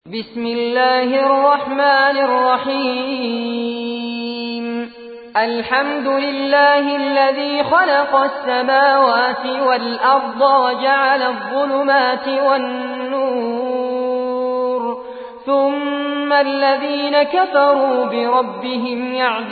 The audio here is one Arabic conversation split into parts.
بسم الله الرحمن الرحيم الحمد لله الذي خلق السماوات والأرض وجعل الظلمات والنور ثم الذين كفروا بربهم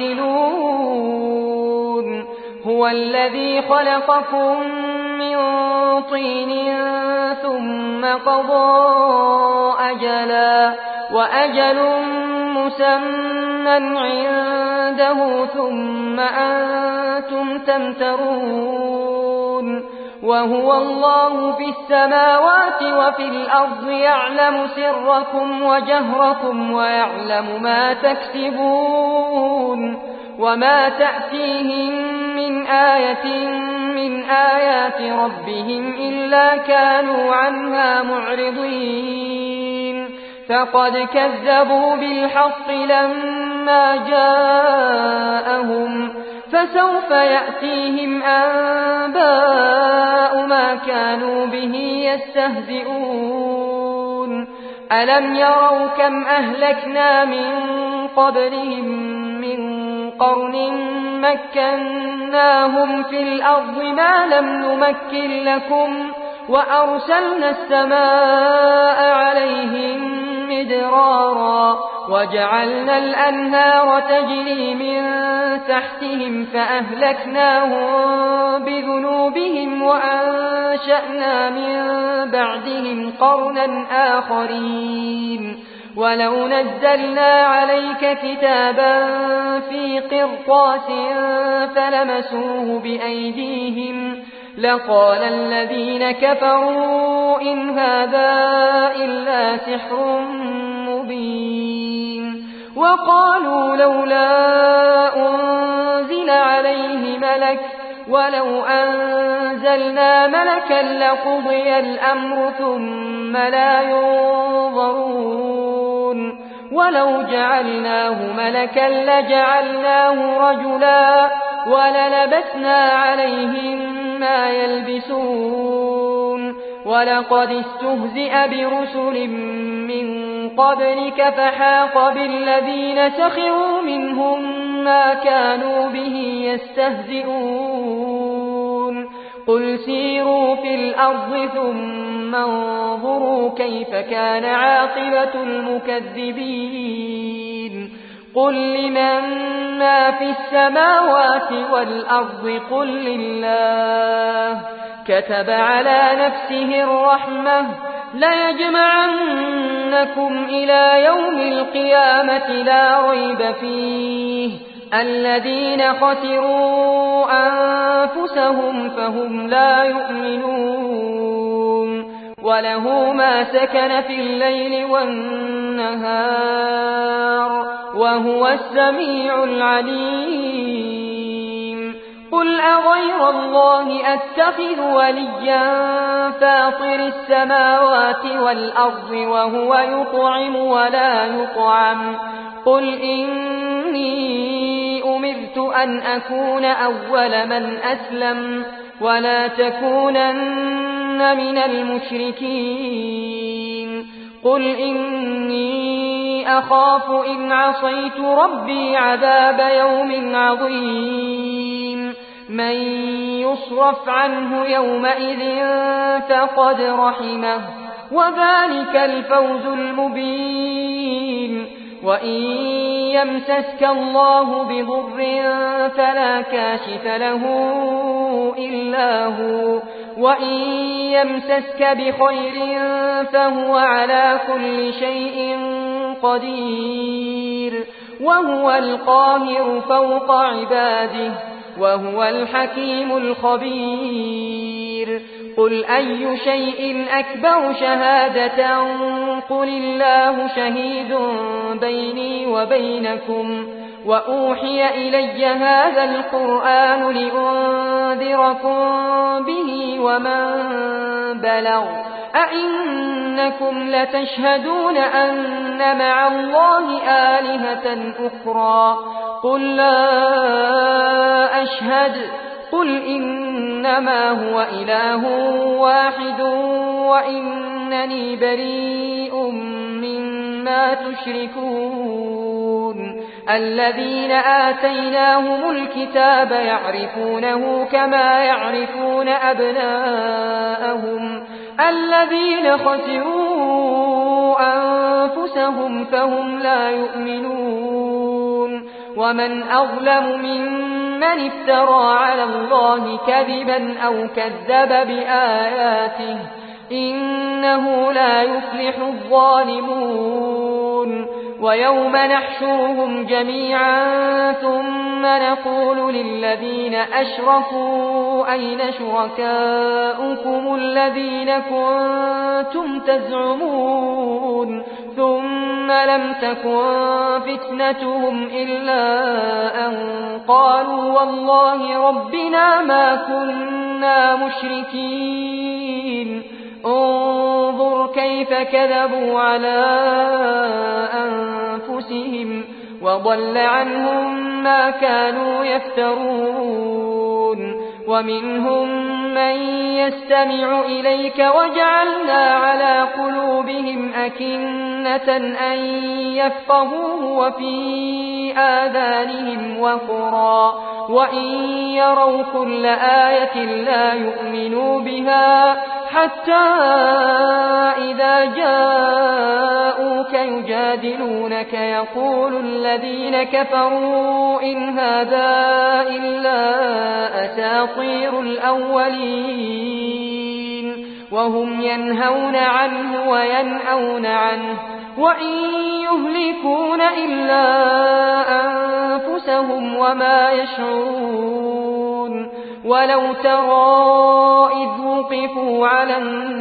يعدلون هو الذي خلقكم من طين ثم قضى أجلا وأجل مسمى عنده ثم أنتم تمترون وهو الله في السماوات وفي الأرض يعلم سركم وجهركم ويعلم ما تكسبون وما تأتيهم من آية من آيات ربهم إلا كانوا عنها معرضين فقد كذبوا بالحق لما جاءهم فسوف يأتيهم أنباء ما كانوا به يستهزئون ألم يروا كم أهلكنا من قبلهم من قرن مكناهم في الأرض ما لم نمكن لكم وأرسلنا السماء عليهم مدرارا وجعلنا الأنهار تجري من تحتهم فأهلكناهم بذنوبهم وأنشأنا من بعدهم قرنا آخرين ولو نزلنا عليك كتابا في قرطاس فلمسوه بأيديهم لقال الذين كفروا إن هذا إلا سحر مبين وقالوا لولا أنزل عليه ملك ولو أنزلنا ملكا لقضي الأمر ثم لا ينظرون ولو جعلناه ملكا لجعلناه رجلا وللبسنا عليهم ما يلبسون ولقد استهزئ برسل من قبلك فحاق بالذين سخروا منهم ما كانوا به يستهزئون قل سيروا في الأرض ثم انظروا كيف كان عاقبة المكذبين قل لمن ما في السماوات والأرض قل لله كتب على نفسه الرحمة ليجمعنكم إلى يوم القيامة لا ريب فيه الذين خسروا أنفسهم فهم لا يؤمنون وله ما سكن في الليل والنهار وهو السميع العليم قل أغير الله أتخذ وليا فاطر السماوات والأرض وهو يطعم ولا يطعم قل إني أمرت أن أكون أول من أسلم ولا تكونن من المشركين قل إني أخاف إن عصيت ربي عذاب يوم عظيم من يصرف عنه يومئذ فقد رحمه وذلك الفوز المبين وإن يمسسك الله بضر فلا كاشف له إلا هو وإن يمسسك بخير فهو على كل شيء قدير وهو القاهر فوق عباده وهو الحكيم الخبير قل أي شيء أكبر شهادة قل الله شهيد بيني وبينكم وأوحي إلي هذا القرآن لأنذركم به ومن بلغ أئنكم لتشهدون أن مع الله آلهة أخرى قل لا أشهد قل إنما هو إله واحد وإنني بريء مما مما تشركون الذين آتيناهم الكتاب يعرفونه كما يعرفون أبناءهم الذين خسروا أنفسهم فهم لا يؤمنون ومن أظلم ممن افترى على الله كذبا أو كذب بآياته إنه لا يفلح الظالمون ويوم نحشرهم جميعا ثم نقول للذين أشركوا أين شركاؤكم الذين كنتم تزعمون ثم لم تكن فتنتهم إلا أن قالوا والله ربنا ما كنا مشركين انظر كيف كذبوا على أنفسهم وضل عنهم ما كانوا يفترون ومنهم من يستمع إليك وجعلنا على قلوبهم أكنة أن يفقهوه وفي آذانهم وقرا وإن يروا كل آية لا يؤمنوا بها حتى إذا جاءوك يجادلونك يقول الذين كفروا إن هذا إلا أساطير الأولين وهم ينهون عنه وينأون عنه وإن يهلكون إلا أنفسهم وما يشعرون ولو ترى إذ وقفوا على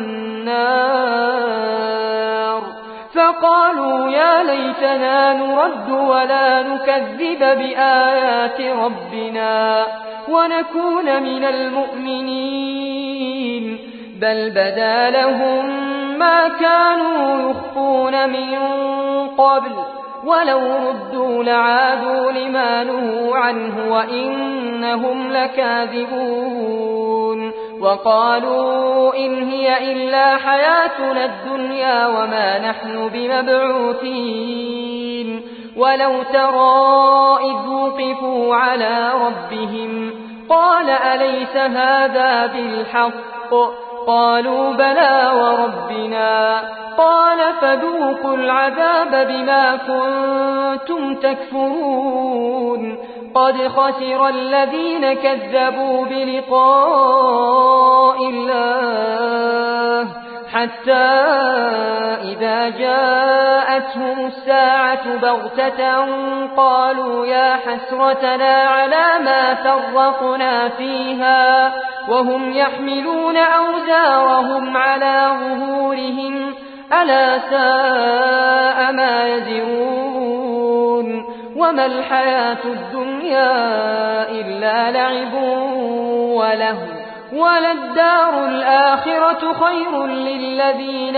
النار فقالوا يا ليتنا نرد ولا نكذب بآيات ربنا ونكون من المؤمنين بل بدا لهم ما كانوا يخفون من قبل ولو ردوا لعادوا لما نهوا عنه وإنهم لكاذبون وقالوا إن هي إلا حياتنا الدنيا وما نحن بمبعوثين ولو ترى إذ وقفوا على ربهم قال أليس هذا بالحق قالوا بلى وربنا قال فذوقوا العذاب بما كنتم تكفرون قد خسر الذين كذبوا بلقاء الله حتى إذا جاءتهم الساعة بغتة قالوا يا حسرتنا على ما فرطنا فيها وهم يحملون أوزارهم على ظهورهم ألا ساء ما يزرون وما الحياة الدنيا إلا لعب ولهو وللدار الآخرة خير للذين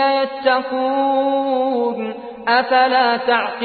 يتقون أفلا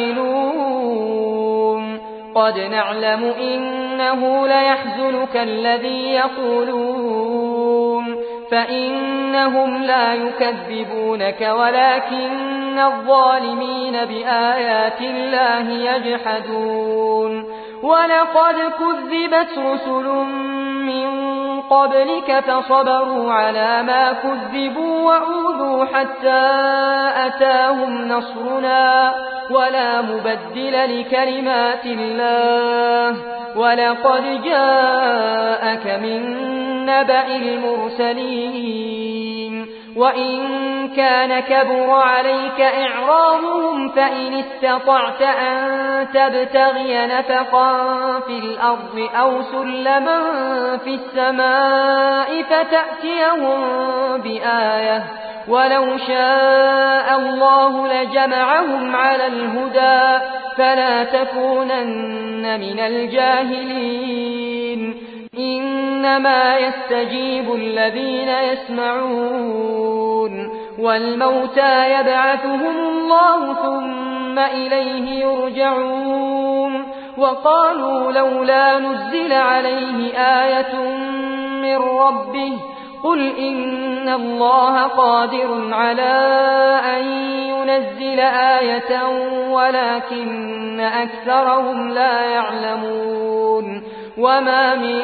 تعقلون قد نعلم إنه ليحزنك الذي يقولون فإنهم لا يكذبونك ولكن الظالمين بآيات الله يجحدون ولقد كذبت رسل من قبلك فصبروا على ما كذبوا وأوذوا حتى أتاهم نصرنا ولا مبدل لكلمات الله ولقد جاءك من نبأ المرسلين وإن كان كبر عليك إعراضهم فإن استطعت أن تبتغي نفقا في الأرض أو سلما في السماء فتأتيهم بآية ولو شاء الله لجمعهم على الهدى فلا تكونن من الجاهلين إنما يستجيب الذين يسمعون والموتى يبعثهم الله ثم إليه يرجعون وقالوا لولا نزل عليه آية من ربه قل إن إن الله قادر على أن ينزل آية ولكن أكثرهم لا يعلمون وما من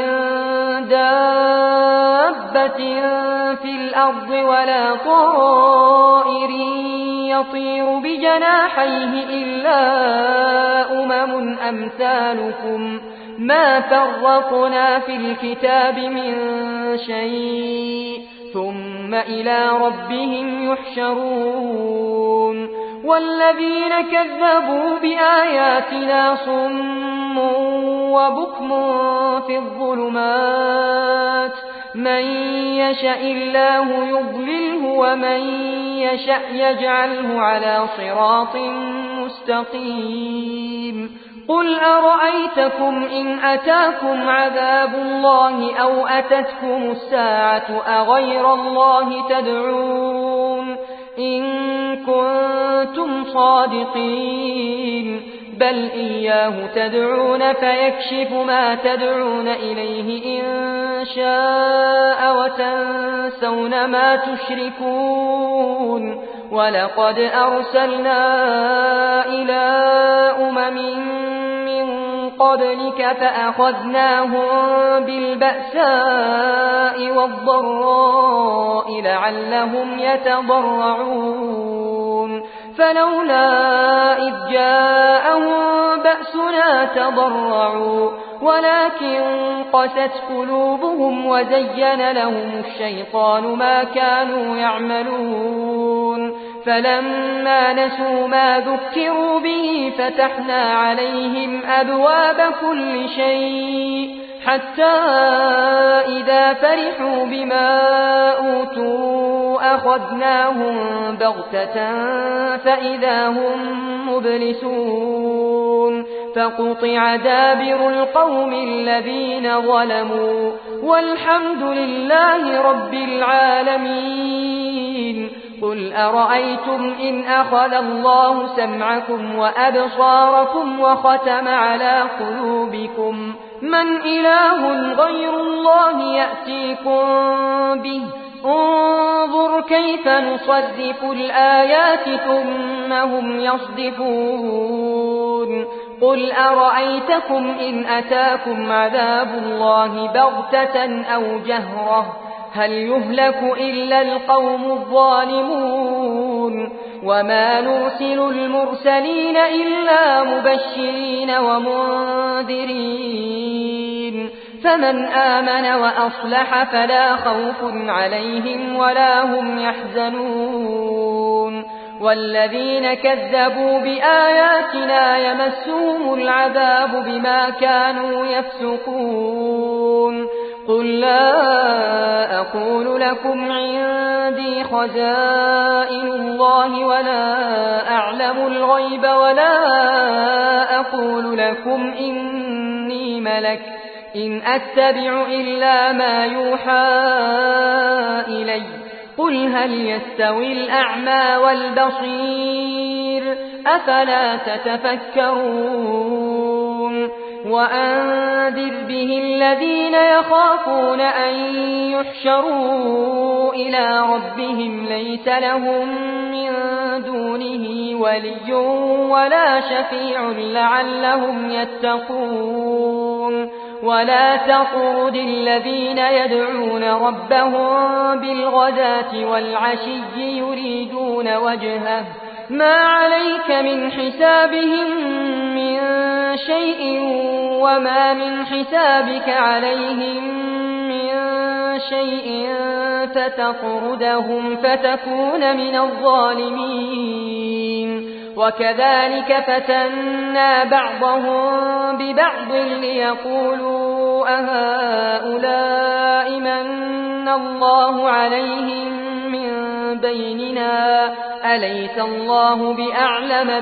دابة في الأرض ولا طائر يطير بجناحيه إلا أمثالكم ما فرقنا في الكتاب من شيء ثم إلى ربهم يحشرون والذين كذبوا بآياتنا صم وبكم في الظلمات من يشاء الله يضلله ومن يشاء يجعله على صراط مستقيم قل أرأيتكم إن أتاكم عذاب الله أو أتتكم الساعة أغير الله تدعون إن كنتم صادقين بل إياه تدعون فيكشف ما تدعون إليه إن شاء وتنسون ما تشركون ولقد أرسلنا إلى من قبلك فأخذناهم بالبأساء والضراء لعلهم يتضرعون فلولا إذ جاءهم بأسنا تضرعوا ولكن قست قلوبهم وزين لهم الشيطان ما كانوا يعملون فلما نسوا ما ذكروا به فتحنا عليهم أبواب كل شيء حتى إذا فرحوا بما أوتوا أخذناهم بغتة فإذا هم مبلسون فقطع دابر القوم الذين ظلموا والحمد لله رب العالمين قل أرأيتم إن أخذ الله سمعكم وأبصاركم وختم على قلوبكم من إله غير الله يأتيكم به انظر كيف نصرف الآيات ثم هم يصدفون قل أرأيتكم إن أتاكم عذاب الله بغتة أو جهرة هل يهلك إلا القوم الظالمون وما نرسل المرسلين إلا مبشرين ومنذرين فمن آمن وأصلح فلا خوف عليهم ولا هم يحزنون والذين كذبوا بآياتنا يمسهم العذاب بما كانوا يفسقون قل لا أقول لكم عندي خزائن الله ولا أعلم الغيب ولا أقول لكم إني ملك إن أتبع إلا ما يوحى إلي قل هل يستوي الأعمى والبصير أفلا تتفكرون وأنذر به الذين يخافون أن يحشروا إلى ربهم ليس لهم من دونه ولي ولا شفيع لعلهم يتقون ولا تطرد الذين يدعون ربهم بالغداة والعشي يريدون وجهه ما عليك من حسابهم من شيء وما من حسابك عليهم من شيء فتطردهم فتكون من الظالمين وكذلك فتنا بعضهم ببعض ليقولوا أهؤلاء من الله عليهم من بيننا أليس الله بأعلم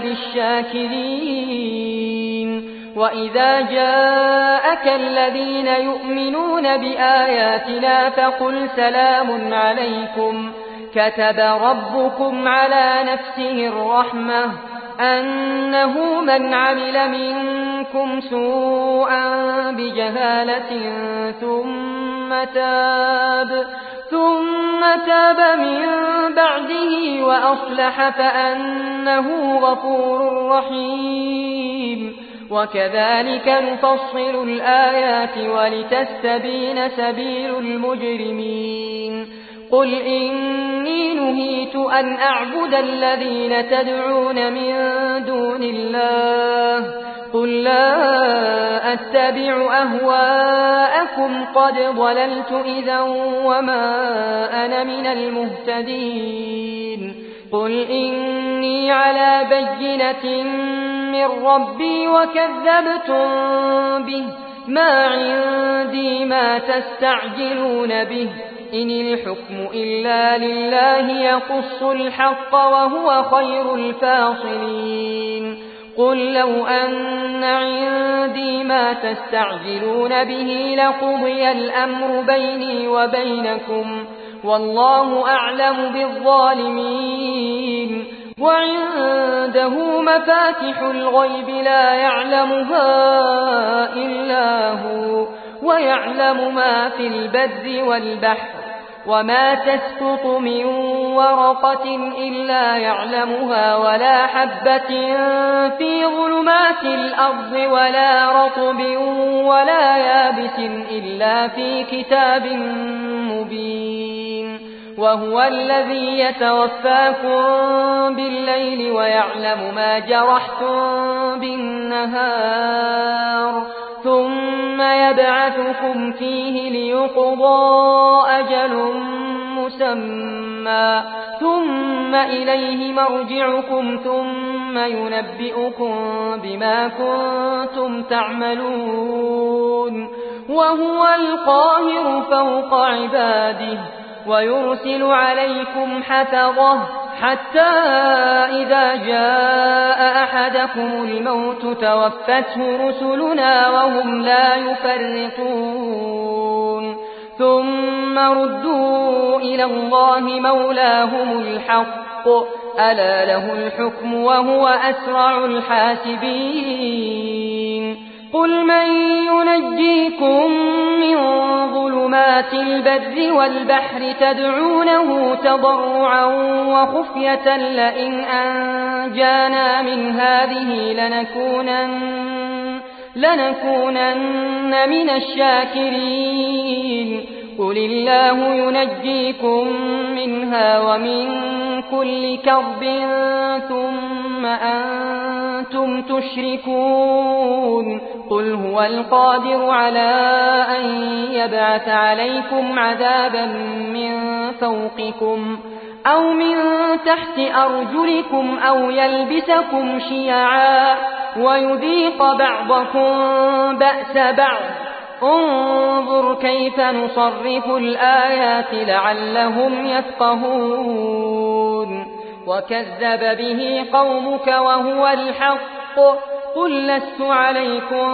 بالشاكرين وإذا جاءك الذين يؤمنون بآياتنا فقل سلام عليكم كتب ربكم على نفسه الرحمة أنه من عمل منكم سوءا بجهالة ثم ثم تاب من بعده وأصلح فأنه غفور رحيم وكذلك نفصل الآيات ولتستبين سبيل المجرمين قل إني نهيت أن أعبد الذين تدعون من دون الله قل لا أتبع أهواءكم قد ضللت إذا وما أنا من المهتدين قل إني على بينة من ربي وكذبتم به ما عندي ما تستعجلون به إن الحكم إلا لله يقص الحق وهو خير الفاصلين قل لو أن عندي ما تستعجلون به لقضي الأمر بيني وبينكم والله أعلم بالظالمين وعنده مفاتح الغيب لا يعلمها إلا هو ويعلم ما في البر والبحر وما تسقط من ورقة إلا يعلمها ولا حبة في ظلمات الأرض ولا رطب ولا يابس إلا في كتاب مبين وهو الذي يتوفاكم بالليل ويعلم ما جرحتم بالنهار ثم يبعثكم فيه ليقضى أجل مسمى ثم إليه مرجعكم ثم ينبئكم بما كنتم تعملون وهو القاهر فوق عباده ويرسل عليكم حفظه حتى إذا جاء أحدكم الموت توفته رسلنا وهم لا يفرطون ثم ردوا إلى الله مولاهم الحق ألا له الحكم وهو أسرع الحاسبين قل من ينجيكم من ظلمات البر والبحر تدعونه تضرعا وخفية لئن أنجانا من هذه لنكونن من الشاكرين قل الله ينجيكم منها ومن كل كرب ثم أنتم تشركون قل هو القادر على أن يبعث عليكم عذابا من فوقكم أو من تحت أرجلكم أو يلبسكم شيعا ويذيق بعضكم بأس بعض انظر كيف نصرف الآيات لعلهم يفقهون وكذب به قومك وهو الحق قل لست عليكم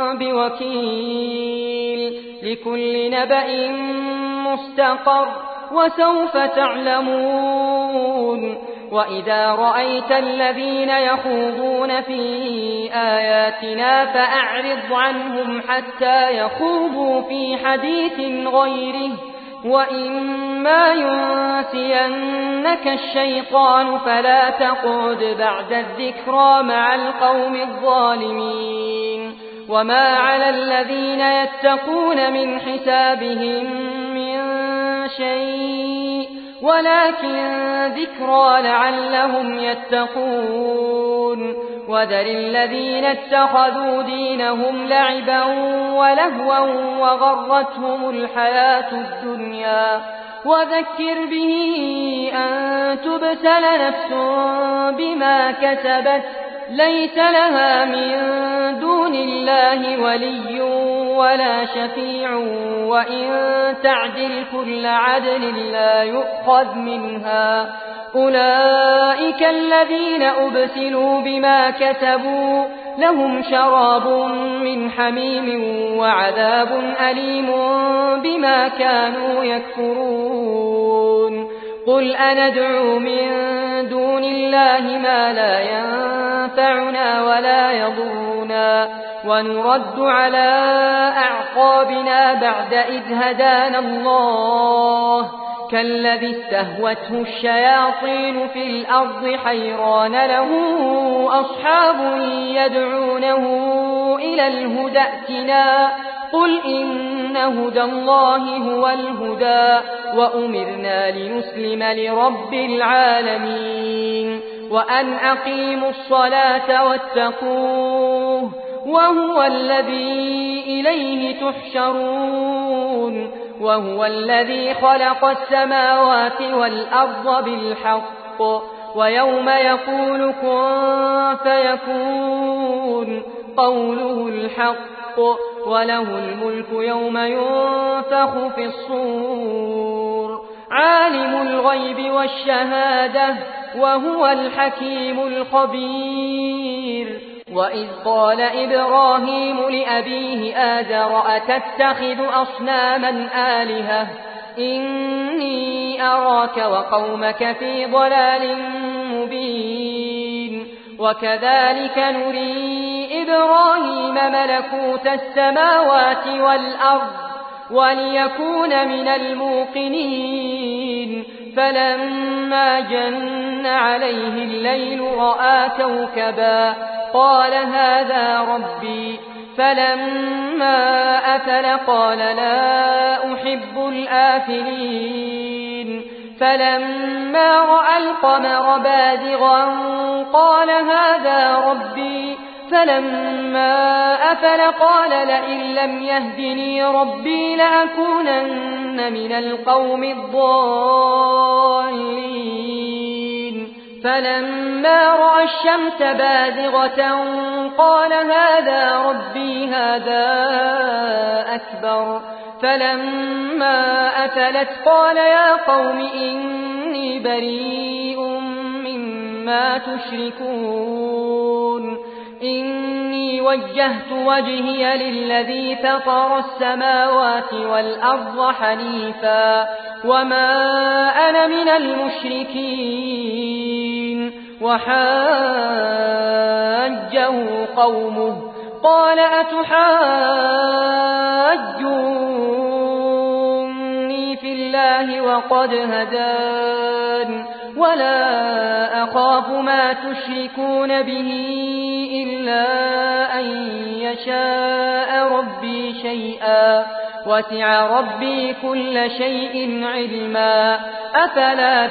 بوكيل لكل نبأ مستقر وسوف تعلمون وإذا رأيت الذين يخوضون في آياتنا فأعرض عنهم حتى يخوضوا في حديث غيره وإما ينسينك الشيطان فلا تقعد بعد الذكرى مع القوم الظالمين وما على الذين يتقون من حسابهم من شيء ولكن ذكرى لعلهم يتقون وذر الذين اتخذوا دينهم لعبا ولهوا وغرتهم الحياة الدنيا وذكر به أن تبسل نفس بما كسبت ليس لها من دون الله ولي ولا شفيع وإن تعدل كل عدل لا يؤخذ منها أولئك الذين أبسلوا بما كسبوا لهم شراب من حميم وعذاب أليم بما كانوا يكفرون قل أندعو من دون الله ما لا ينفعنا ولا يضرنا ونرد على أعقابنا بعد إذ هدانا الله كالذي استهوته الشياطين في الأرض حيران له أصحاب يدعونه إلى الهدى ائتنا قل إن هدى الله هو الهدى وأمرنا لنسلم لرب العالمين وأن أقيموا الصلاة واتقوه وهو الذي إليه تحشرون وهو الذي خلق السماوات والأرض بالحق ويوم يقول كن فيكون قوله الحق وله الملك يوم ينفخ في الصور عالم الغيب والشهادة وهو الحكيم الخبير وإذ قال إبراهيم لأبيه آزر أتتخذ أصناما آلهة إني أراك وقومك في ضلال مبين وكذلك نري إبراهيم ملكوت السماوات والأرض وليكون من الموقنين فلما جن عليه الليل رأى كوكبا قال هذا ربي فلما أفل قال لا أحب الآفلين فلما رأى القمر بازغا قال هذا ربي فلما أفل قال لئن لم يهدني ربي لأكونن من القوم الضالين فلما رأى الشمس بازغة قال هذا ربي هذا أكبر فلما أفلت قال يا قوم إني بريء مما تشركون إني وجهت وجهي للذي فطر السماوات والأرض حنيفا وما أنا من المشركين وحاجه قومه قال أتحاجوني في الله وقد هدان ولا أخاف ما تشركون به إلا أن يشاء ربي شيئا وسع ربي كل شيء علما أفلا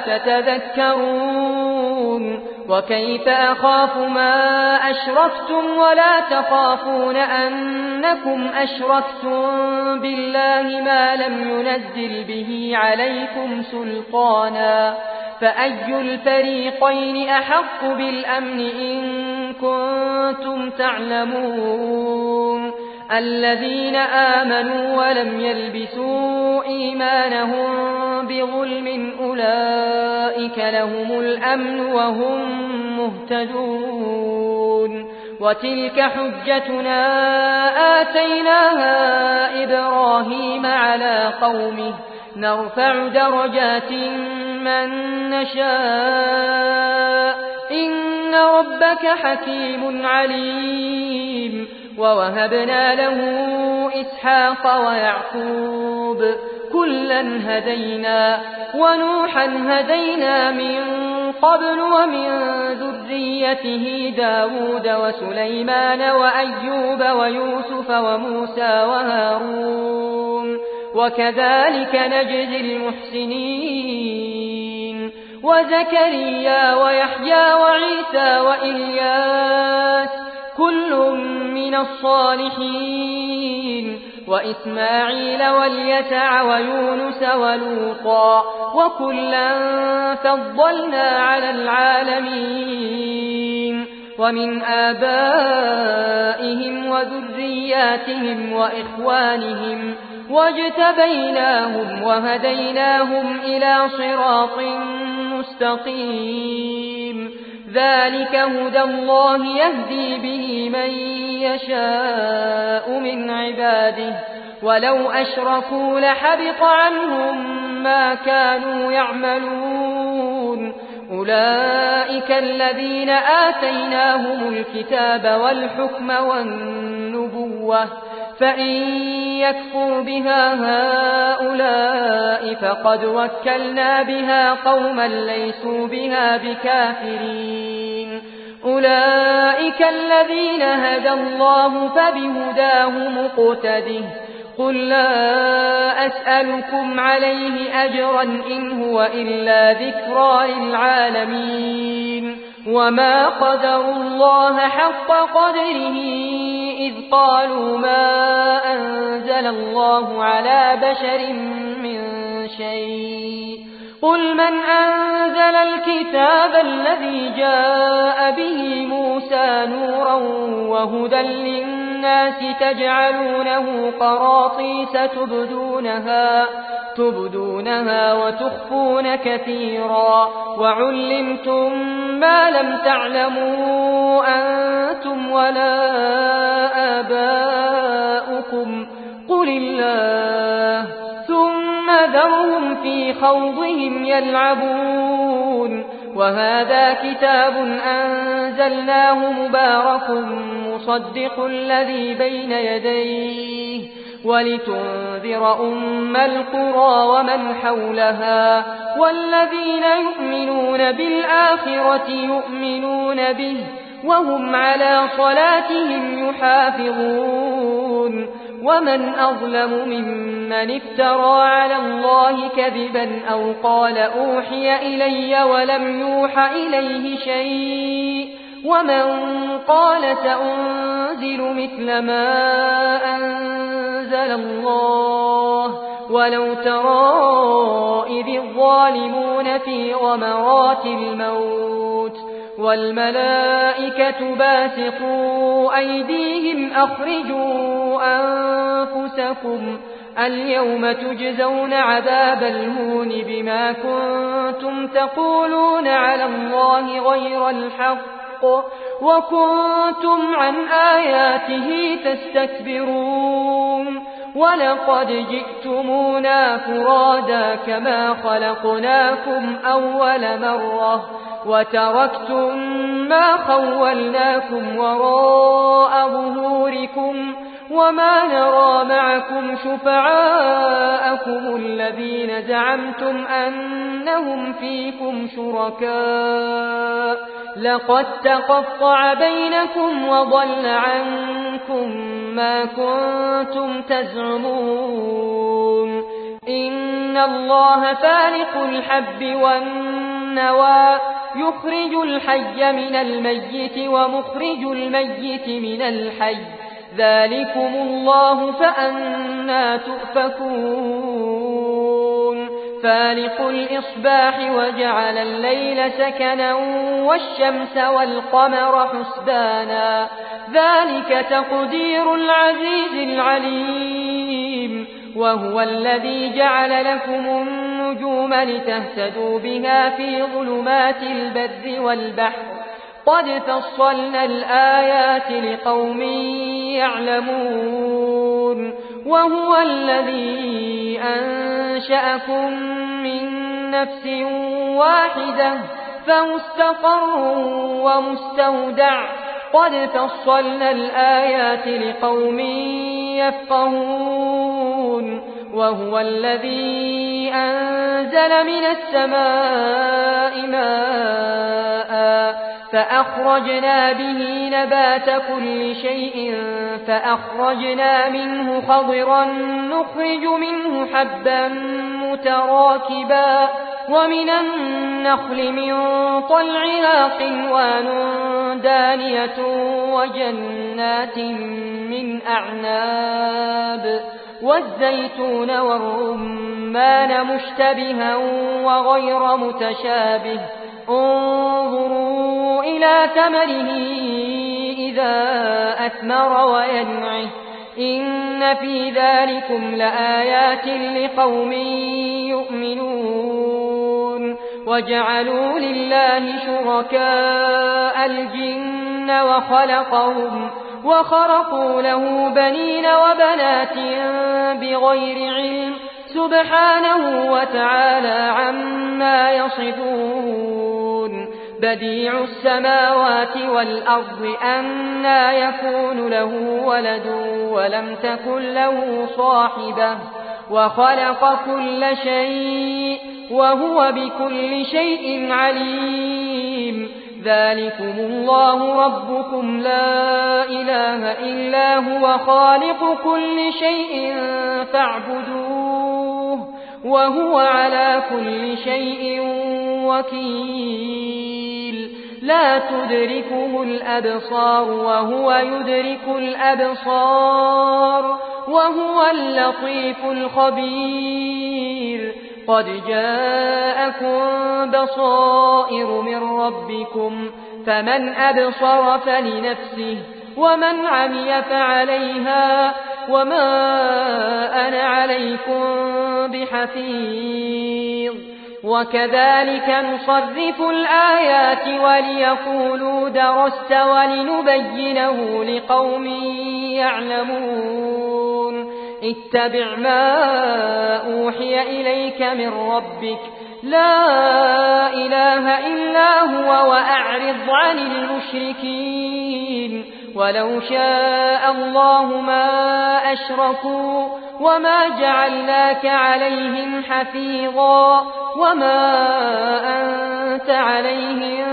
تتذكرون وكيف أخاف ما أشركتم ولا تخافون أنكم أشركتم بالله ما لم ينزل به عليكم سلطانا فأي الفريقين أحق بالأمن إن كنتم تعلمون الذين آمنوا ولم يلبسوا إيمانهم بظلم أولئك لهم الأمن وهم مهتدون وتلك حجتنا آتيناها إبراهيم على قومه نرفع درجات من نشاء إن ربك حكيم عليم ووهبنا له إسحاق ويعقوب كلا هدينا ونوحا هدينا من قبل ومن ذريته داود وسليمان وأيوب ويوسف وموسى وهارون وكذلك نجزي المحسنين وزكريا ويحيى وعيسى وإلياس كل من الصالحين وإسماعيل واليسع ويونس ولوطا وكلا فضلنا على العالمين ومن آبائهم وذرياتهم وإخوانهم واجتبيناهم وهديناهم إلى صراط مستقيم ذلك هدى الله يهدي به من يشاء من عباده ولو أشركوا لحبط عنهم ما كانوا يعملون أولئك الذين آتيناهم الكتاب والحكم والنبوة فإن يكفر بها هؤلاء فقد وكلنا بها قوما ليسوا بها بكافرين أولئك الذين هدى الله فبهداه مقتده قل لا أسألكم عليه أجرا إن هو إلا ذكرى للعالمين وما قدروا الله حق قدره إذ قالوا ما أنزل الله على بشر من شيء قل من أنزل الكتاب الذي جاء به موسى نورا وهدى للناس تجعلونه قراطيس تبدونها وتخفون كثيرا وعلمتم ما لم تعلموا أنتم ولا آباؤكم قل الله ثم ذرهم في خوضهم يلعبون وهذا كتاب أنزلناه مبارك مصدق الذي بين يديه ولتنذر أم القرى ومن حولها والذين يؤمنون بالآخرة يؤمنون به وهم على صلاتهم يحافظون ومن أظلم ممن افترى على الله كذبا أو قال أوحي إلي ولم يوح إليه شيء ومن قال سأنزل مثل ما أنزل الله ولو ترى إذ الظالمون في غمرات الموت والملائكة باسطوا أيديهم أخرجوا أنفسكم اليوم تجزون عذاب الهون بما كنتم تقولون على الله غير الحق وكنتم عن آياته تستكبرون ولقد جئتمونا فرادا كما خلقناكم أول مرة وتركتم ما خولناكم وراء ظهوركم وما نرى معكم شفعاءكم الذين زعمتم أنهم فيكم شركاء لقد تقطع بينكم وضل عنكم ما كنتم تزعمون إن الله فالق الحب والنوى يخرج الحي من الميت ومخرج الميت من الحي ذلكم الله فأنى تؤفكون فالق الإصباح وجعل الليل سكنا والشمس والقمر حسبانا ذلك تقدير العزيز العليم وهو الذي جعل لكم النجوم لتهتدوا بها في ظلمات البر والبحر قد فصلنا الآيات لقوم يعلمون وهو الذي أنشأكم من نفس واحدة فمستقر ومستودع قد فصلنا الآيات لقوم يفقهون وهو الذي أنزل من السماء ماء فأخرجنا به نبات كل شيء فأخرجنا منه خضرا نخرج منه حبا متراكبا ومن النخل من طلعها قنوان دانية وجنات من أعناب والزيتون والرمان مشتبها وغير متشابه انظروا إلى ثمره إذا أثمر وينعه إن في ذلكم لآيات لقوم يؤمنون وجعلوا لله شركاء الجن وخرقوا له بنين وبنات بغير علم سبحانه وتعالى عما يصفون بديع السماوات والأرض أنى يكون له ولد ولم تكن له صاحبة وخلق كل شيء وهو بكل شيء عليم ذلكم الله ربكم لا إله إلا هو خالق كل شيء فاعبدوه وهو على كل شيء وكيل لا تدركه الأبصار وهو يدرك الأبصار وهو اللطيف الخبير قد جاءكم بصائر من ربكم فمن أبصر فلنفسه ومن عمي فعليها وما أنا عليكم بحفيظ وكذلك نصرف الآيات وليقولوا درست ولنبينه لقوم يعلمون اتبع ما أوحي إليك من ربك لا إله إلا هو وأعرض عن المشركين ولو شاء الله ما أشركوا وما جعلناك عليهم حفيظا وما أنت عليهم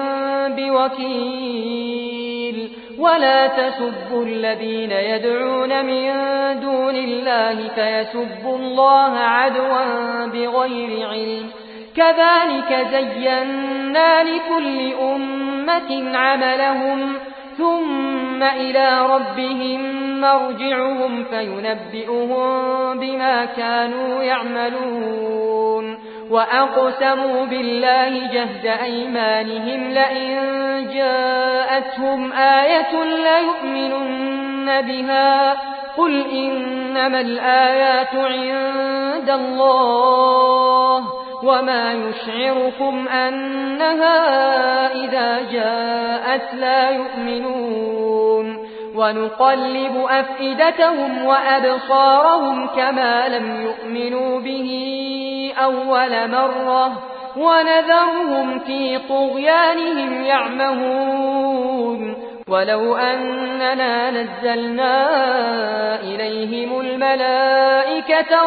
بوكيل ولا تسبوا الذين يدعون من دون الله فيسبوا الله عدوا بغير علم كذلك زينا لكل أمة عملهم ثم إلى ربهم مرجعهم فينبئهم بما كانوا يعملون وأقسموا بالله جهد أيمانهم لئن جاءتهم آية ليؤمنن بها قل إنما الآيات عند الله وما يشعركم أنها إذا جاءت لا يؤمنون ونقلب أفئدتهم وأبصارهم كما لم يؤمنوا به أول مرة ونذرهم في طغيانهم يعمهون ولو أننا نزلنا إليهم الملائكة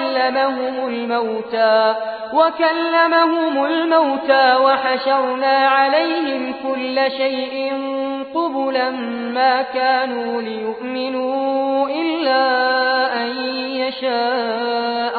وكلمهم الموتى وحشرنا عليهم كل شيء قبلا ما كانوا ليؤمنوا إلا أن يشاء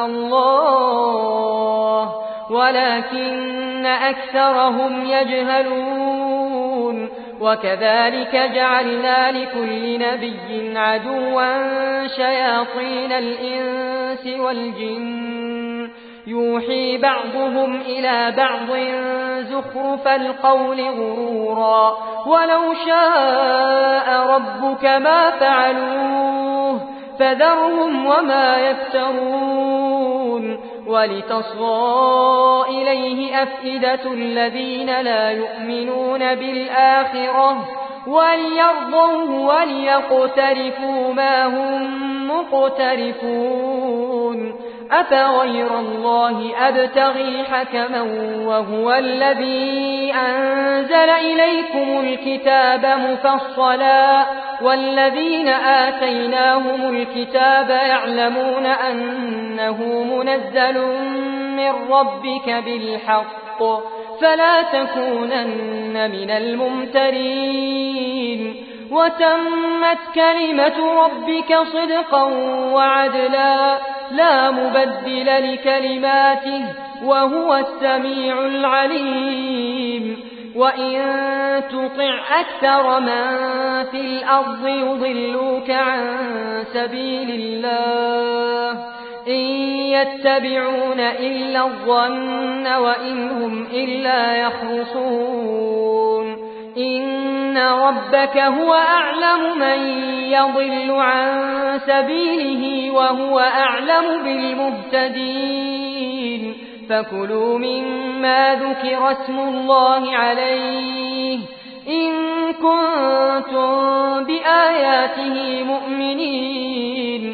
الله ولكن أكثرهم يجهلون وكذلك جعلنا لكل نبي عدوا شياطين الإنس والجن يوحي بعضهم إلى بعض زخرف القول غرورا ولو شاء ربك ما فعلوه فذرهم وما يفترون ولتصغى إليه أفئدة الذين لا يؤمنون بالآخرة وليرضوه وليقترفوا ما هم مقترفون أفغير الله أبتغي حكما وهو الذي أنزل إليكم الكتاب مفصلا والذين آتيناهم الكتاب يعلمون أنه منزل من ربك بالحق فلا تكونن من الممترين وتمت كلمة ربك صدقا وعدلا لا مبدل لكلماته وهو السميع العليم وإن تطع أكثر من في الأرض يضلوك عن سبيل الله إن يتبعون إلا الظن وإن هم إلا يخرصون إن ربك هو أعلم من يضل عن سبيله وهو أعلم بالمهتدين فكلوا مما ذكر اسم الله عليه إن كنتم بآياته مؤمنين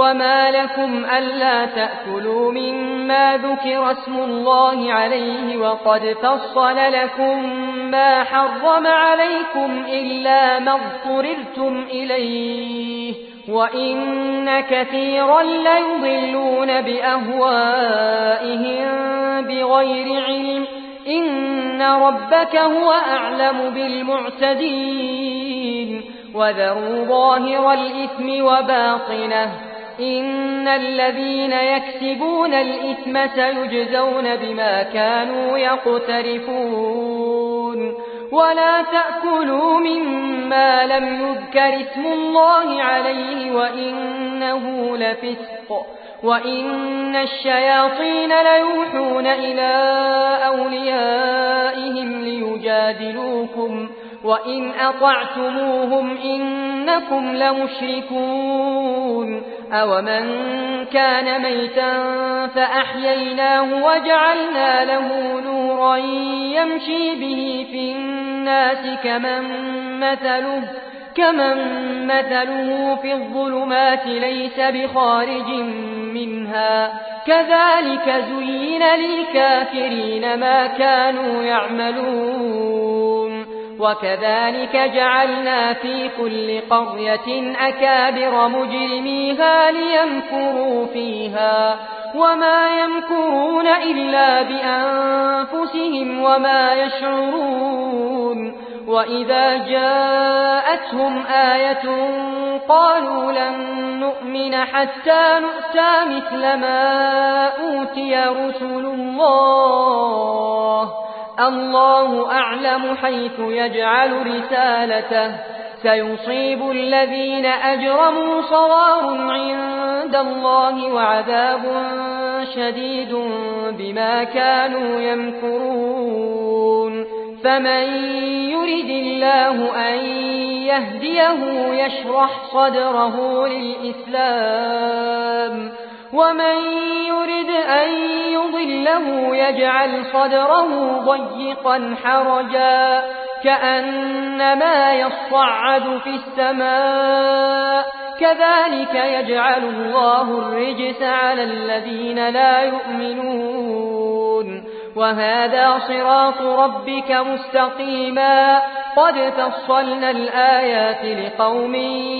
وما لكم ألا تأكلوا مما ذكر اسم الله عليه وقد فصل لكم ما حرم عليكم إلا ما اضطررتم إليه وإن كثيرا ليضلون بأهوائهم بغير علم إن ربك هو أعلم بالمعتدين وذروا ظاهر الإثم وباطنه إن الذين يكسبون الإثم سيجزون بما كانوا يقترفون ولا تأكلوا مما لم يذكر اسم الله عليه وإنه لفسق وإن الشياطين ليوحون إلى أوليائهم ليجادلوكم وإن أطعتموهم إنكم لمشركون أومن كان ميتا فأحييناه وجعلنا له نورا يمشي به في الناس كمن مثله في الظلمات ليس بخارج منها كذلك زين للكافرين ما كانوا يعملون وكذلك جعلنا في كل قرية أكابر مجرميها ليمكروا فيها وما يمكرون إلا بأنفسهم وما يشعرون وإذا جاءتهم آية قالوا لن نؤمن حتى نؤتى مثل ما أوتي رسل الله أعلم حيث يجعل رسالته سيصيب الذين أجرموا صغار عند الله وعذاب شديد بما كانوا يمكرون فمن يرد الله أن يهديه يشرح صدره للإسلام ومن يرد أن يضله يجعل صدره ضيقا حرجا كأنما يصعد في السماء كذلك يجعل الله الرجس على الذين لا يؤمنون وهذا صراط ربك مستقيما قد فصلنا الآيات لقوم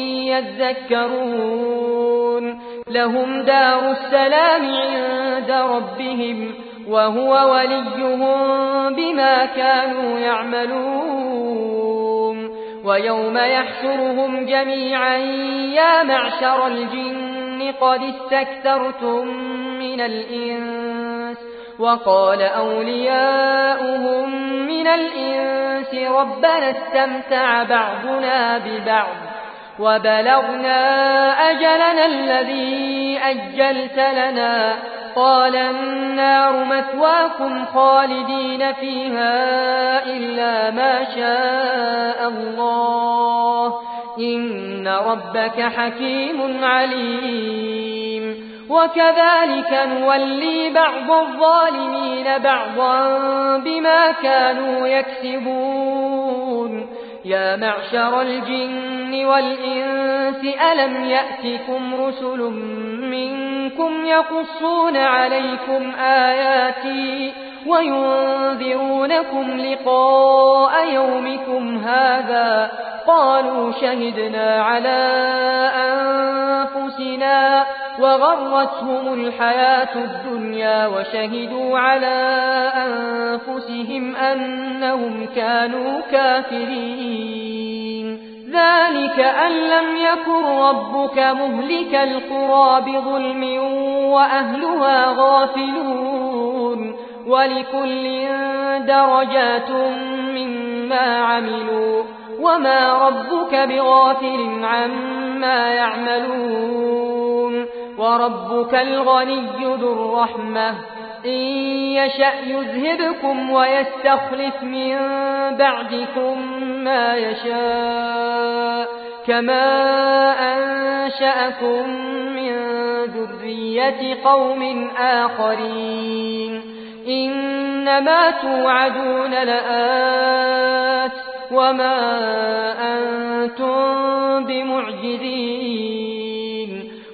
يذكرون لهم دار السلام عند ربهم وهو وليهم بما كانوا يعملون ويوم يحشرهم جميعا يا معشر الجن قد استكثرتم من الإنس وقال أولياؤهم من الإنس ربنا استمتع بعضنا ببعض وبلغنا أجلنا الذي أجلت لنا قال النار مثواكم خالدين فيها إلا ما شاء الله إن ربك حكيم عليم وكذلك نولي بعض الظالمين بعضا بما كانوا يكسبون يا معشر الجن والإنس ألم يأتكم رسل منكم يقصون عليكم آياتي وينذرونكم لقاء يومكم هذا قالوا شهدنا على أنفسنا وغرتهم الحياة الدنيا وشهدوا على أنفسهم أنهم كانوا كافرين ذلك أن لم يكن ربك مهلك القرى بظلم وأهلها غافلون ولكل درجات مما عملوا وما ربك بغافل عما يعملون وربك الغني ذو الرحمة إن يشأ يذهبكم ويستخلف من بعدكم ما يشاء كما أنشأكم من ذرية قوم آخرين إنما توعدون لآت وما أنتم بمعجزين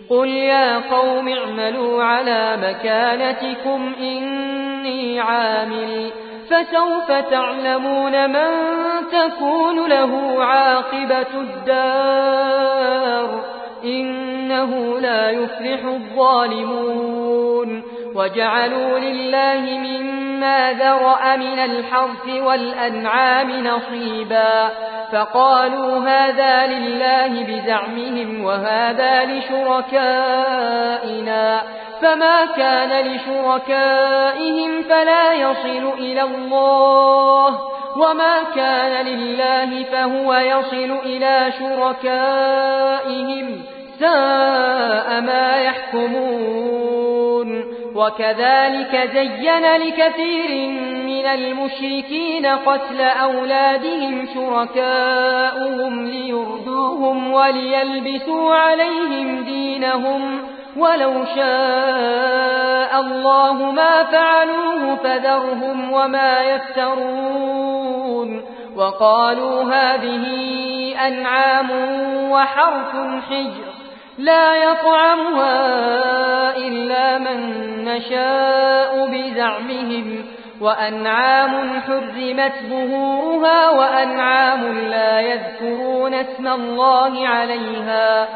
قل يا قوم اعملوا على مكانتكم إني عامل فسوف تعلمون من تكون له عاقبة الدار إنه لا يفلح الظالمون وجعلوا لله مما ذرأ من الحرث والأنعام نصيبا فقالوا هذا لله بزعمهم وهذا لشركائنا فما كان لشركائهم فلا يصل إلى الله وما كان لله فهو يصل إلى شركائهم ساء ما يحكمون وكذلك زين لكثير من المشركين قتل أولادهم شركاؤهم ليردوهم وليلبسوا عليهم دينهم ولو شاء الله ما فعلوه فذرهم وما يفترون وقالوا هذه أنعام وحرث حجر لا يطعمها إلا من نشاء بزعمهم وأنعام حرمت ظهورها وأنعام لا يذكرون اسم الله عليها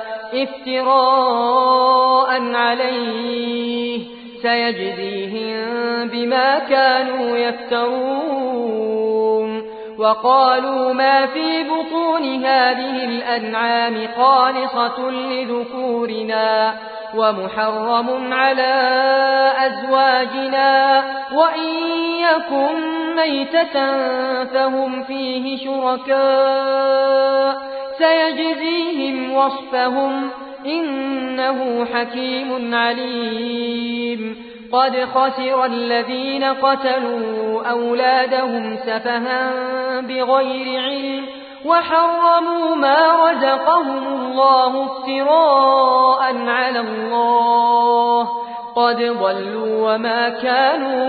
افتراء عليه سيجزيهم بما كانوا يفترون وقالوا ما في بطون هذه الأنعام خالصة لذكورنا ومحرم على أزواجنا وإن يكن ميتة فهم فيه شركاء سيجزيهم وصفهم إنه حكيم عليم قد خسر الذين قتلوا أولادهم سفها بغير علم وحرموا ما رزقهم الله افتراء على الله قد ضلوا وما كانوا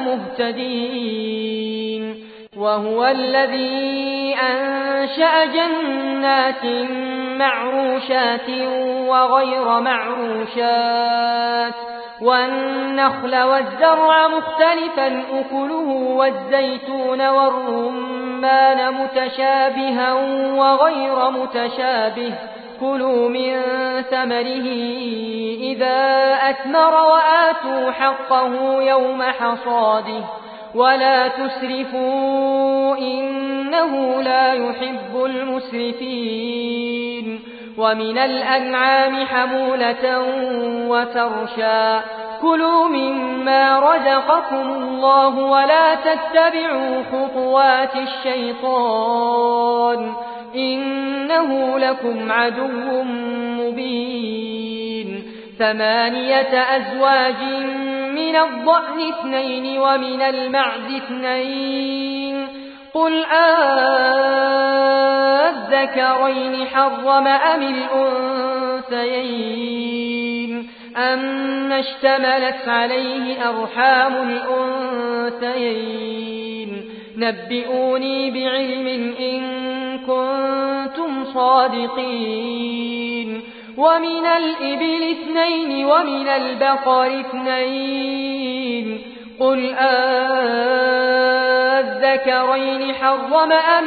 مهتدين وهو الذي أنشأ جنات معروشات وغير معروشات والنخل والزرع مختلفا أكله والزيتون والرمان متشابها وغير متشابه كلوا من ثمره إذا أثمر وآتوا حقه يوم حصاده ولا تسرفوا إنه لا يحب المسرفين ومن الأنعام حمولة وفرشا كلوا مما رزقكم الله ولا تتبعوا خطوات الشيطان إنه لكم عدو مبين 8 أزواج من الضأن 2 ومن المعز 2 قل أذكرين حرم أم الأنثيين أما اشتملت عليه أرحام الأنثيين نبئوني بعلم إن كنتم صادقين ومن الإبل 2 ومن البقر 2 قل أذكرين حرم أم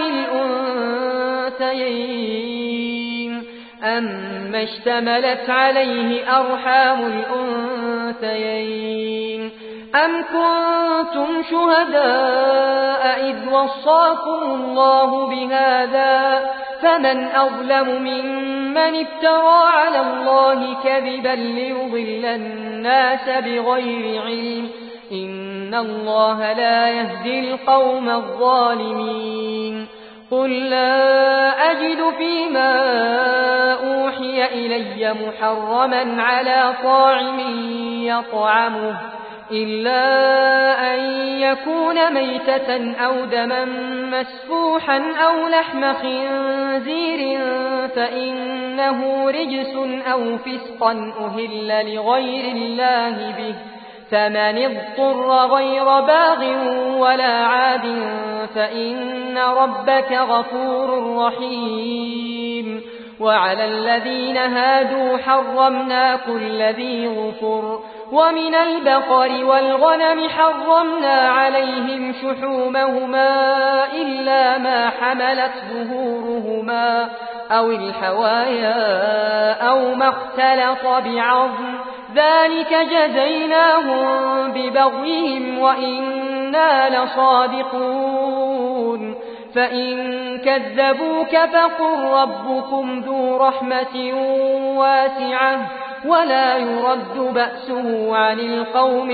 الأنثيين أما اشتملت عليه أرحام الأنثيين أم كنتم شهداء إذ وصاكم الله بهذا فمن أظلم ممن افترى على الله كذبا ليضل الناس بغير علم إن الله لا يهدي القوم الظالمين قل لا أجد فيما أوحي إلي محرما على طاعم يطعمه إلا أن يكون ميتة أو دما مسفوحا أو لحم خنزير فإنه رجس أو فسقا أهل لغير الله به فمن اضطر غير باغ ولا عاد فإن ربك غفور رحيم وعلى الذين هادوا حرمنا كل ذي ظفر ومن البقر والغنم حرمنا عليهم شحومهما إلا ما حملت ظهورهما أو الحوايا أو ما اختلط بعظم ذلك جزيناهم ببغيهم وإنا لصادقون فإن كذبوك فقل ربكم ذو رحمة واسعة ولا يرد بأسه عن القوم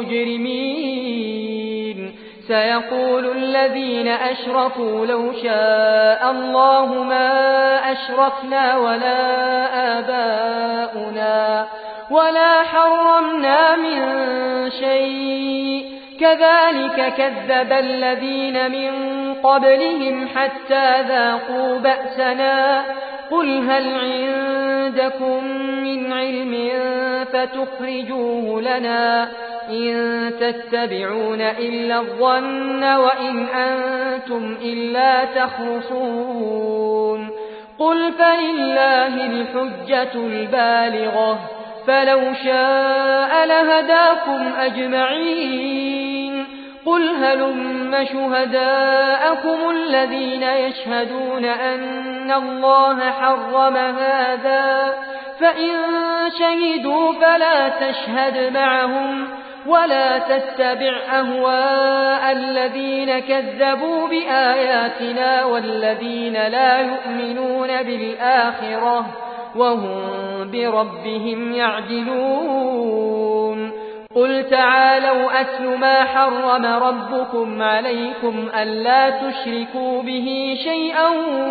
المجرمين سيقول الذين أشركوا لو شاء الله ما أشركنا ولا آباؤنا ولا حرمنا من شيء كذلك كذب الذين من قبلهم حتى ذاقوا بأسنا قل هل عندكم من علم فتخرجوه لنا إن تتبعون إلا الظن وإن أنتم إلا تخرصون قل فلله الحجة البالغة فلو شاء لهداكم أجمعين قل هلم شهداءكم الذين يشهدون أن الله حرم هذا فإن شهدوا فلا تشهد معهم ولا تتبع أهواء الذين كذبوا بآياتنا والذين لا يؤمنون بالآخرة وهم بربهم يعدلون قل تعالوا أتل ما حرم ربكم عليكم ألا تشركوا به شيئا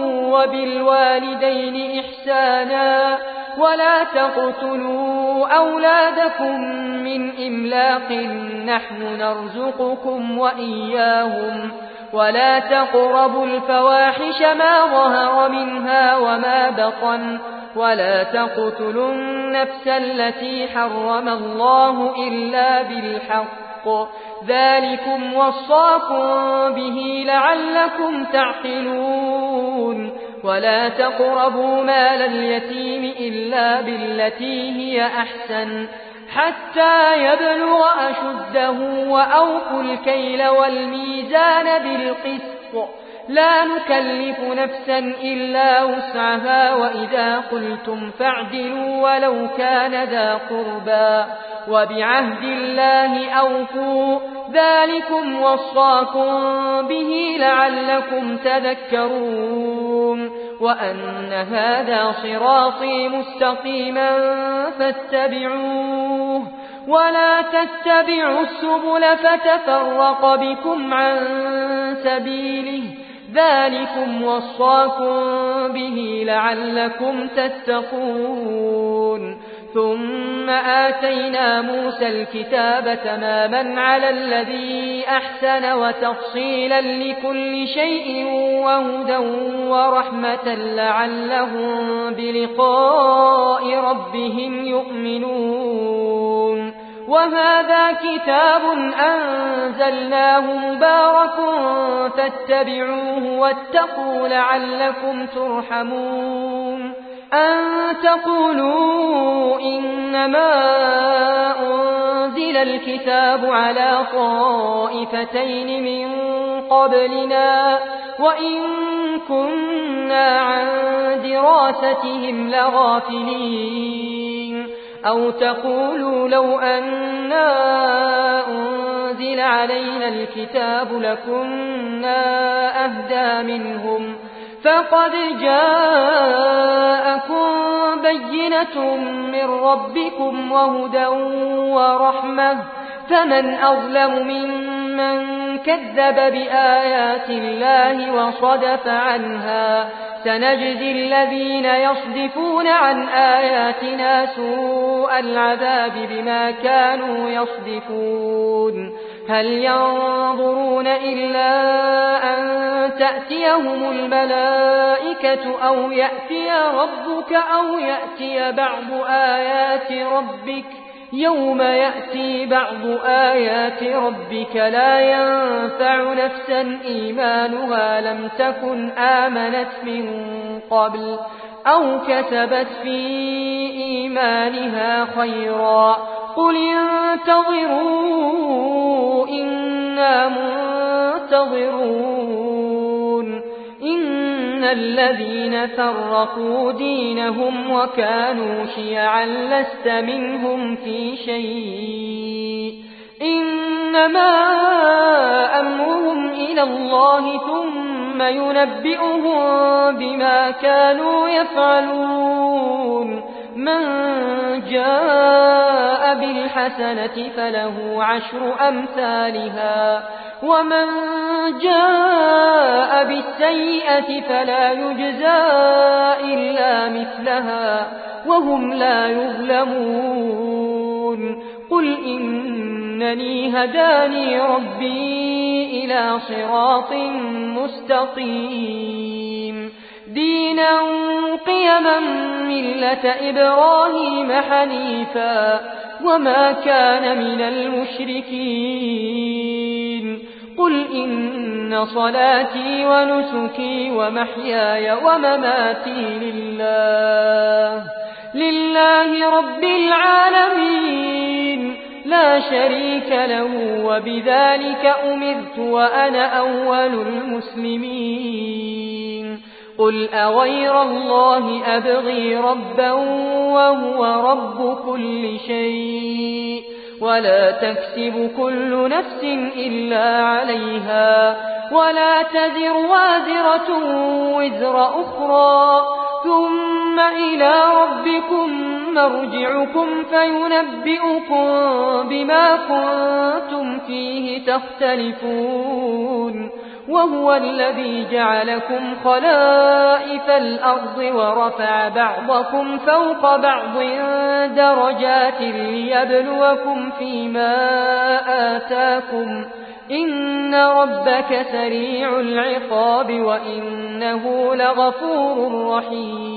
وبالوالدين إحسانا ولا تقتلوا أولادكم من إملاق نحن نرزقكم وإياهم ولا تقربوا الفواحش ما ظهر منها وما بطن ولا تقتلوا النفس التي حرم الله إلا بالحق ذلكم وصاكم به لعلكم تعقلون ولا تقربوا مال اليتيم إلا بالتي هي أحسن حتى يبلغ أشده وأوفوا الكيل والميزان بالقسط لا نكلف نفسا إلا وسعها وإذا قلتم فاعدلوا ولو كان ذا قربى وبعهد الله أوفوا ذلكم وصاكم به لعلكم تذكرون وأن هذا صراطي مستقيما فاتبعوه ولا تتبعوا السبل فتفرق بكم عن سبيله ذلكم وصاكم به لعلكم تتقون ثم آتينا موسى الكتاب تماما على الذي أحسن وتفصيلا لكل شيء وهدى ورحمة لعلهم بلقاء ربهم يؤمنون وهذا كتاب أنزلناه مبارك فاتبعوه واتقوا لعلكم ترحمون أن تقولوا إنما أنزل الكتاب على طائفتين من قبلنا وإن كنا عن دراستهم لغافلين أو تقولوا لو أنا أنزل علينا الكتاب لكنا أهدى منهم فقد جاءكم بينة من ربكم وهدى ورحمة فمن أظلم ممن كذب بآيات الله وصدف عنها سنجزي الذين يصدفون عن آياتنا سوء العذاب بما كانوا يصدفون هل ينظرون إلا أن تأتيهم الملائكة أو يأتي ربك أو يأتي بعض آيات ربك يوم يأتي بعض آيات ربك لا ينفع نفسا إيمانها لم تكن آمنت من قبل أو كسبت في إيمانها خيرا قل انتظروا إنا منتظرون إن الذين فرقوا دينهم وكانوا شيعا لست منهم في شيء إنما أمرهم إلى الله ثم ينبئهم بما كانوا يفعلون من جاء بالحسنة فله 10 أمثالها ومن جاء بالسيئة فلا يجزى إلا مثلها وهم لا يظلمون قل إنني هداني ربي إلى صراط مستقيم دينا قيما ملة إبراهيم حنيفا وما كان من المشركين قل إن صلاتي ونسكي ومحياي ومماتي لله رب العالمين لا شريك له وبذلك أمرت وأنا أول المسلمين قل أغير الله أبغي ربا وهو رب كل شيء ولا تكسب كل نفس إلا عليها ولا تزر وازرة وزر أخرى ثم إلى ربكم مرجعكم فينبئكم بما كنتم فيه تختلفون وهو الذي جعلكم خلائف الأرض ورفع بعضكم فوق بعض درجات ليبلوكم فيما آتاكم إن ربك سريع العقاب وإنه لغفور رحيم